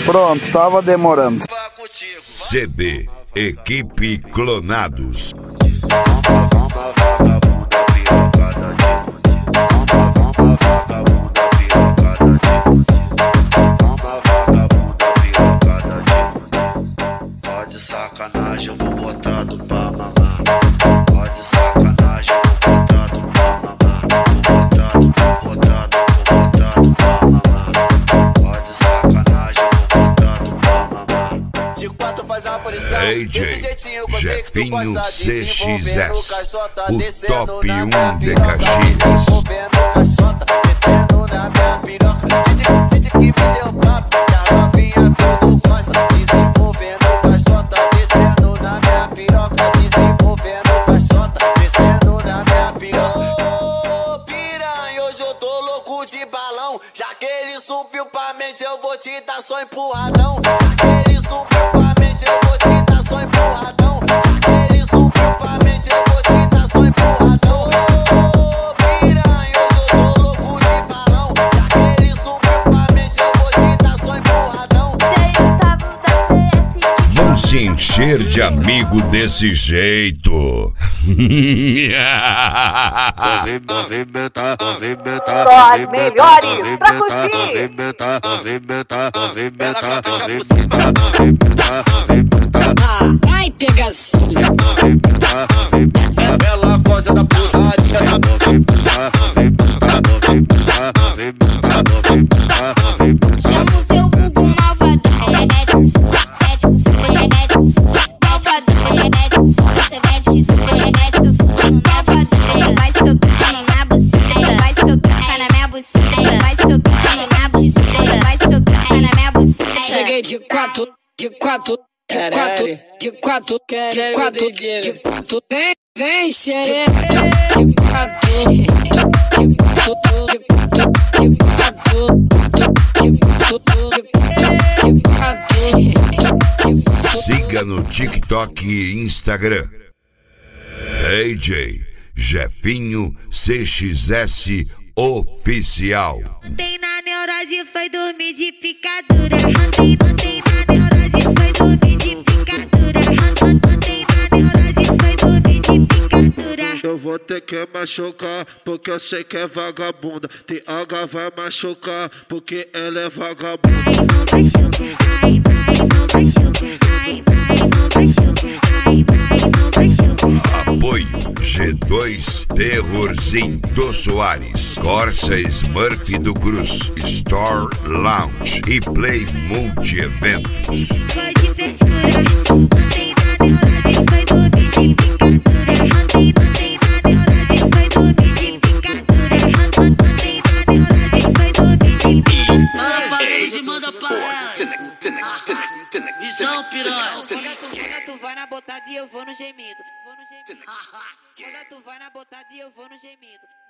Pronto, tava demorando. CD Equipe Clonados. Pode sacanagem, eu vou botar tu pra mamar. Pode sacanagem, eu vou botar tu pra mamar. Vou botar tu pra mamar. Pode sacanagem, eu vou botar tu pra mamar. De quatro faz a punição. AJ Jefinho CXS, o top 1 de Caxias. Descendo na minha piroca. Gente que me deu papo, que a novinha tudo gosta. Desenvolvendo caixota, descendo na minha piroca. Desenvolvendo caixota, descendo na minha piroca. Ô piranha, hoje eu tô louco de balão. Já que ele subiu pra mente, eu vou te dar só empurradão. Já que ele subiu pra mente, eu vou te dar só empurradão. Já que ele subiu pra mente, eu vou te dar só empurradão. Ô piranha, hoje eu tô louco de balão. Já que ele subiu pra mente, eu vou te dar só empurradão. Vão se encher de amigo desse jeito. Movimentar, Só as melhores pra curtir. Ai, pegacinho. Ela gosta da porraria. Chama o seu vulgo malvadão. Você mete o fogo, você mete o fogo. Malvadão, você mete o fogo, você mete o fogo, você mete o fogo. Malvadão, você vai socar na minha buceta, vai socar na minha buceta, vai socar na minha buceta, vai socar na minha buceta. Cheguei de quatro, de quatro, de quatro, de quatro, de quatro, de quatro. Vem, xereca. De quatro, de quatro, de quatro, de quatro, de quatro, de quatro. Siga no TikTok e Instagram. AJ Jefinho CXS Oficial. Ontem na neurose foi dormir de picadura. Ontem na neurose foi dormir de picadura. Ontem na neurose foi dormir de picadura. Eu vou ter que machucar, porque eu sei que é vagabunda. TH vai machucar, porque ela é vagabunda. Ai, não machuca, ai, não machuca, ai, não machuca, ai, não machuca. Apoio G2 Terrorzinho do Soares, Corsa Smurf do Cruz, Store Lounge e Play Multi Eventos. Foi de frescura. Ontem na neurose foi dormir de picadura. Ontem na neurose foi dormir de picadura. Ontem na neurose foi dormir de picadura. Fala pra eles e manda pra ela. Visão, piranha. Quando tu vai na botada e eu vou no gemido. Quando tu vai na botada e eu vou no gemido.